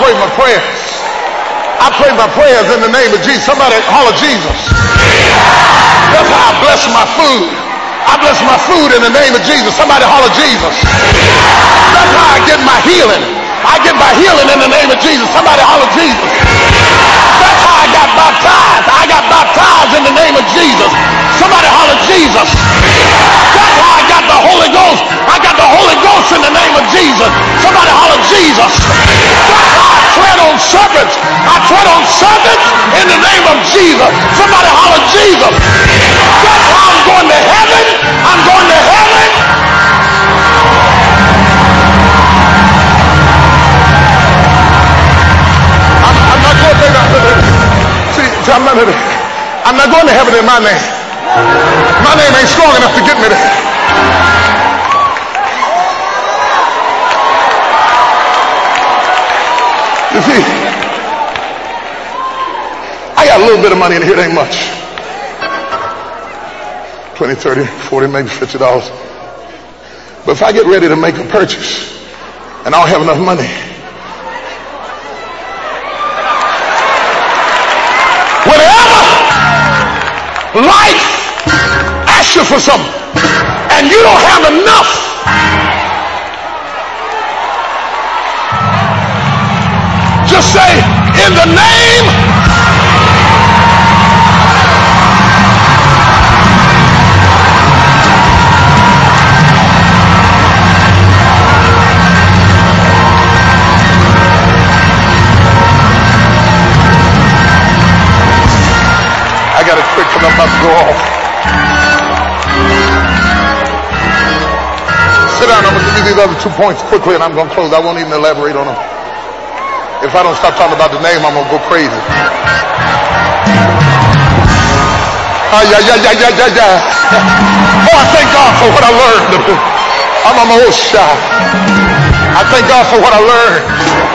A: pray my prayers. I pray my prayers in the name of Jesus. Somebody holler Jesus. That's how I bless my food. I bless my food in the name of Jesus. Somebody holler Jesus. That's how I get my healing. I get my healing in the name of Jesus. Somebody holler Jesus. That's how I got baptized. I got baptized in the name of Jesus. Somebody holler Jesus. That's how I got the Holy Ghost. I got the Holy Ghost in the name of Jesus. Somebody holler Jesus. That's how I tread on serpents. I tread on serpents in the name of Jesus. Somebody holler Jesus. That's how I'm going to heaven. I'm going to heaven. I'm, I'm not going to see, I'm not, I'm not going to heaven in my name. My name ain't strong enough to get me there. You see, I got a little bit of money in here. It ain't much. twenty, thirty, forty, maybe fifty dollars. But if I get ready to make a purchase and I don't have enough money, whenever life asks you for something and you don't have enough, just say, in the name I got it quick because I'm about to go off. Sit down. I'm going to give you these other two points quickly and I'm going to close. I won't even elaborate on them. If I don't stop talking about the name, I'm going to go crazy. Ah, yeah, yeah, yeah, yeah, yeah, yeah. Oh, I thank God for what I learned. I'm on my old shot. I thank God for what I learned.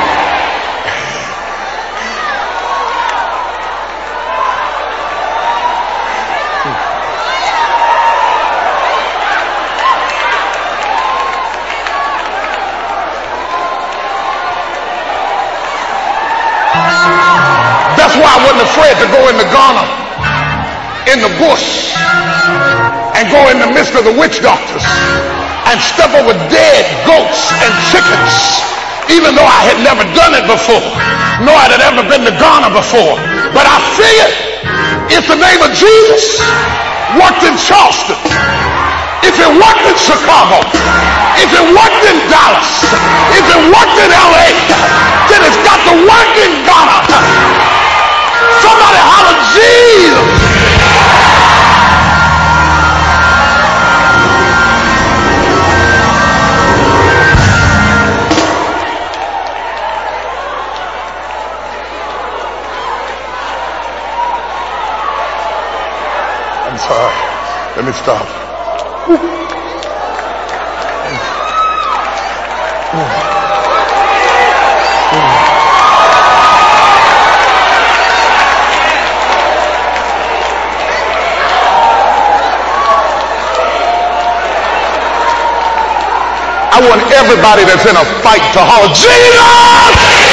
A: That's why I wasn't afraid to go into Ghana, in the bush, and go in the midst of the witch doctors and step over dead goats and chickens, even though I had never done it before, nor had I ever been to Ghana before. But I figured if the name of Jesus worked in Charleston, if it worked in Chicago, if it worked in Dallas, if it worked in L A, then it's got to work in Ghana. Somebody holler Jesus. I'm sorry. Let me stop. I want everybody that's in a fight to holler Jesus!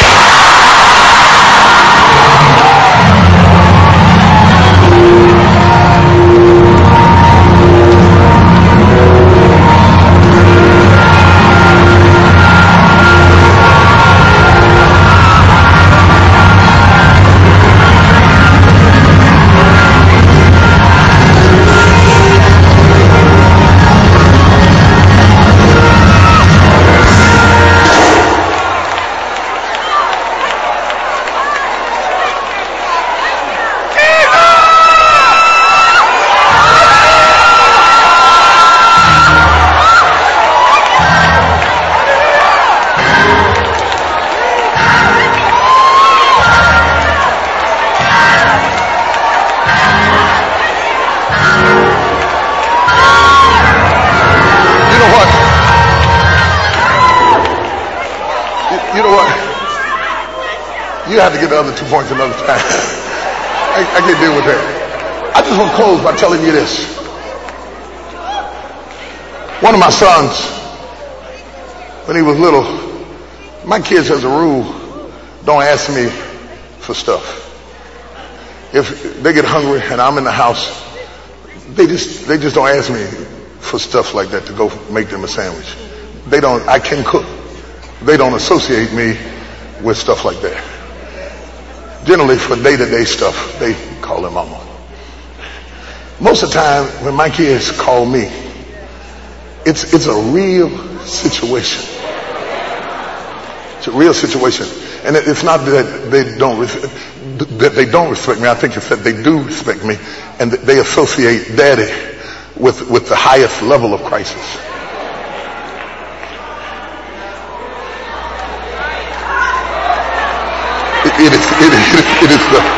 A: You have to get the other two points another time. I, I can't deal with that. I just want to close by telling you this. One of my sons, when he was little, my kids has a rule. don't ask me for stuff. If they get hungry and I'm in the house, they just they just don't ask me for stuff like that to go make them a sandwich. They don't. I can cook. They don't associate me with stuff like that. Generally, for day-to-day stuff, they call them mama. Most of the time, when my kids call me, it's it's a real situation. It's a real situation, and it's not that they don't that they don't respect me. I think it's that they do respect me, and that they associate daddy with with the highest level of crisis. It, it is it is it is the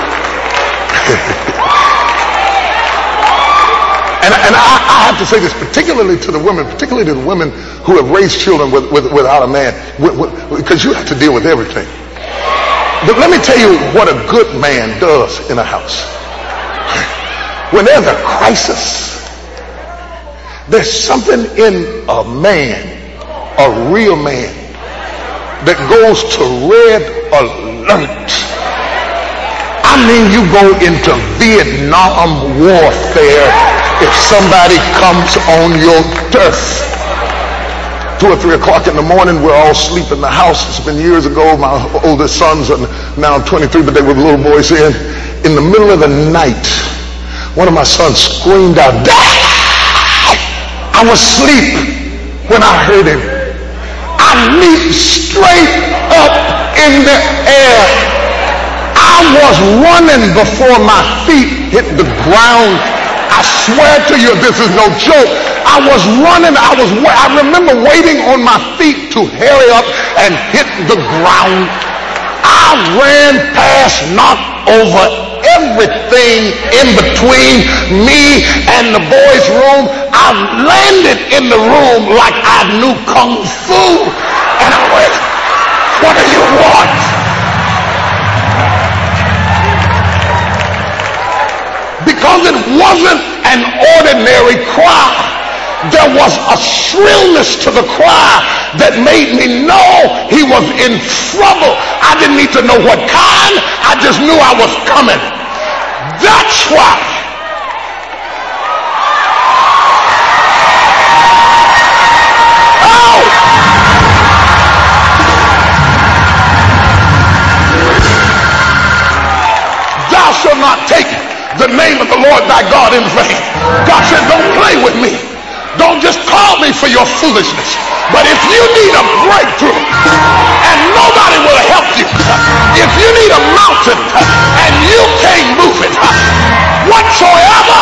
A: and and I, I have to say this particularly to the women, particularly to the women who have raised children with, with, without a man, with, with, because you have to deal with everything. But let me tell you what a good man does in a house. When there's a crisis, there's something in a man, a real man, that goes to red alert. I mean, you go into Vietnam warfare if somebody comes on your turf. Two or three o'clock in the morning, we're all asleep in the house. It's been years ago. My oldest sons are now twenty-three, but they were little boys then. In the middle of the night, one of my sons screamed out, "Dad!" I was asleep when I heard him. I leaped straight up in the air. I was running before my feet hit the ground. I swear to you, this is no joke. I was running. I was. I remember waiting on my feet to hurry up and hit the ground. I ran past, knocked over everything in between me and the boys' room. I landed in the room like I knew kung fu, and I went, "What do you want?" Because it wasn't an ordinary cry. There was a shrillness to the cry that made me know he was in trouble. I didn't need to know what kind. I just knew I was coming. That's why. Oh! Thou shalt not take the name of the Lord thy God in vain. God said, don't play with me. Don't just call me for your foolishness. But if you need a breakthrough and nobody will help you, if you need a mountain and you can't move it whatsoever,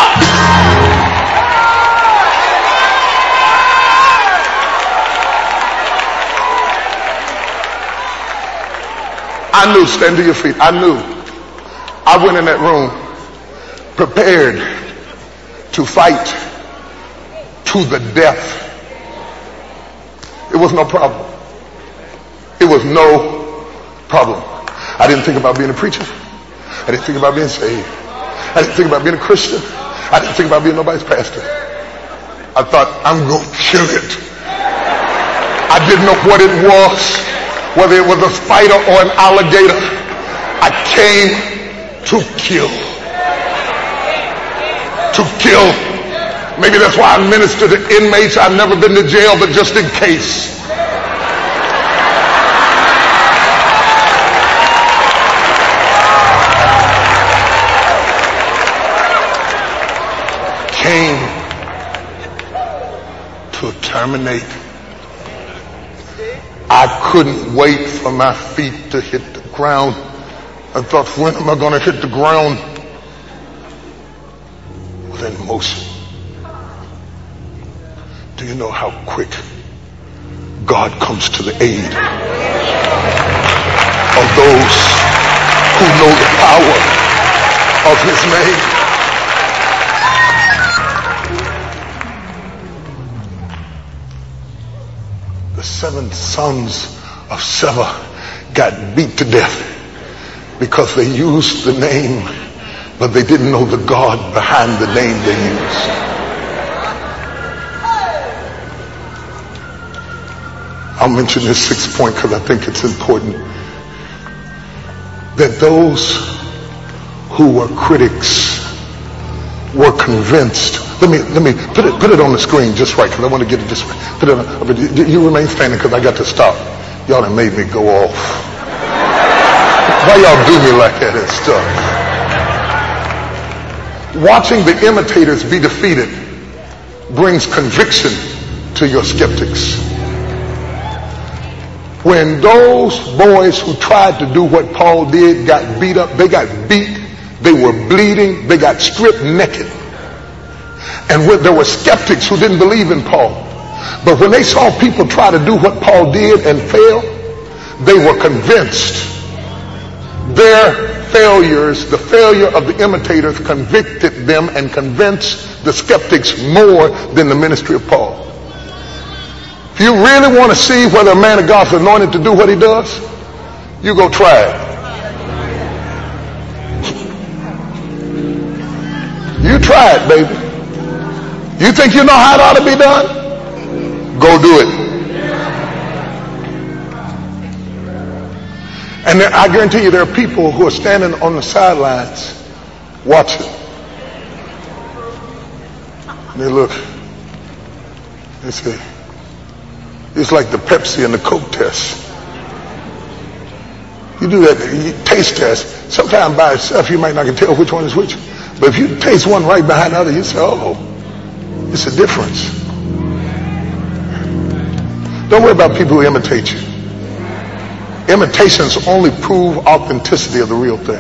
A: I knew, stand to your feet, I knew. I went in that room prepared to fight to the death. It was no problem. It was no problem. I didn't think about being a preacher. I didn't think about being saved. I didn't think about being a Christian. I didn't think about being nobody's pastor. I thought, I'm going to kill it. I didn't know what it was, whether it was a spider or an alligator. I came to kill. To kill. Maybe that's why I minister to inmates. I've never been to jail, but just in case. Came to terminate. I couldn't wait for my feet to hit the ground. I thought, when am I going to hit the ground? In motion. Do you know how quick God comes to the aid of those who know the power of his name? The seven sons of Sceva got beat to death because they used the name, but they didn't know the God behind the name they used. I'll mention this sixth point because I think it's important. that those who were critics were convinced. Let me let me put it put it on the screen just right, because I want to get it just right. Put it on, you remain standing because I got to stop. Y'all done made me go off. Why y'all do me like that and stuff? Watching the imitators be defeated brings conviction to your skeptics. When those boys who tried to do what Paul did got beat up, they got beat, they were bleeding, they got stripped naked. And when there were skeptics who didn't believe in Paul, but when they saw people try to do what Paul did and fail, they were convinced. Their failures, the failure of the imitators, convicted them and convinced the skeptics more than the ministry of Paul. If you really want to see whether a man of God is anointed to do what he does, you go try it. You try it, baby. You think you know how it ought to be done? Go do it. And there, I guarantee you there are people who are standing on the sidelines watching. And they look. They say, it's like the Pepsi and the Coke test. You do that you taste test. Sometimes by itself you might not can tell which one is which. But if you taste one right behind the other, you say, oh, it's a difference. Don't worry about people who imitate you. Imitations only prove authenticity of the real thing.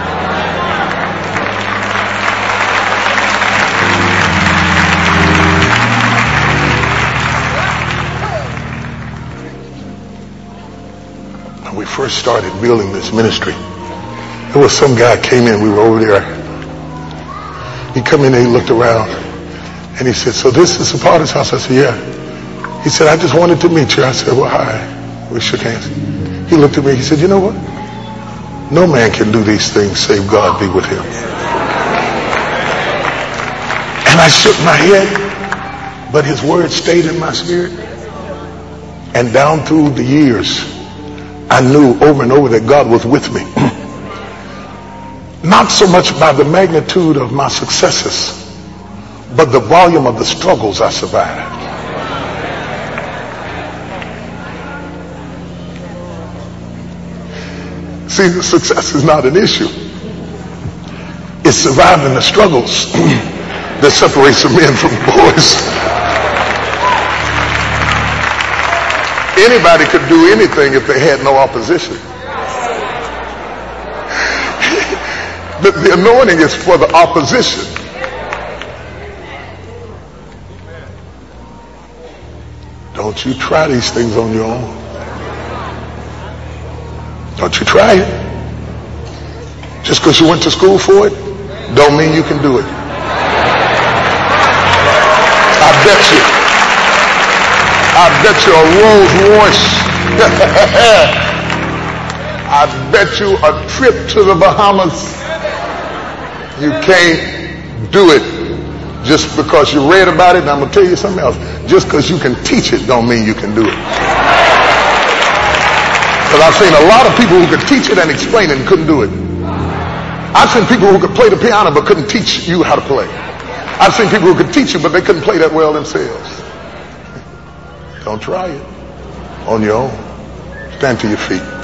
A: When we first started building this ministry, there was some guy came in, we were over there. He come in and he looked around and he said, so this is the Potter's house? I said, yeah. He said, I just wanted to meet you. I said, well, hi. We shook hands. He looked at me, he said, you know what? No man can do these things save God be with him. And I shook my head, but his word stayed in my spirit. And down through the years, I knew over and over that God was with me. Not so much by the magnitude of my successes, but the volume of the struggles I survived. See, the success is not an issue. It's surviving the struggles that separates the men from the boys. Anybody could do anything if they had no opposition. The, the anointing is for the opposition. Don't you try these things on your own. Don't you try it. Just because you went to school for it, don't mean you can do it. I bet you. I bet you a Rolls Royce. I bet you a trip to the Bahamas. You can't do it just because you read about it. And I'm going to tell you something else. Just because you can teach it don't mean you can do it. Because I've seen a lot of people who could teach it and explain it and couldn't do it. I've seen people who could play the piano but couldn't teach you how to play. I've seen people who could teach you but they couldn't play that well themselves. Don't try it on your own. Stand to your feet.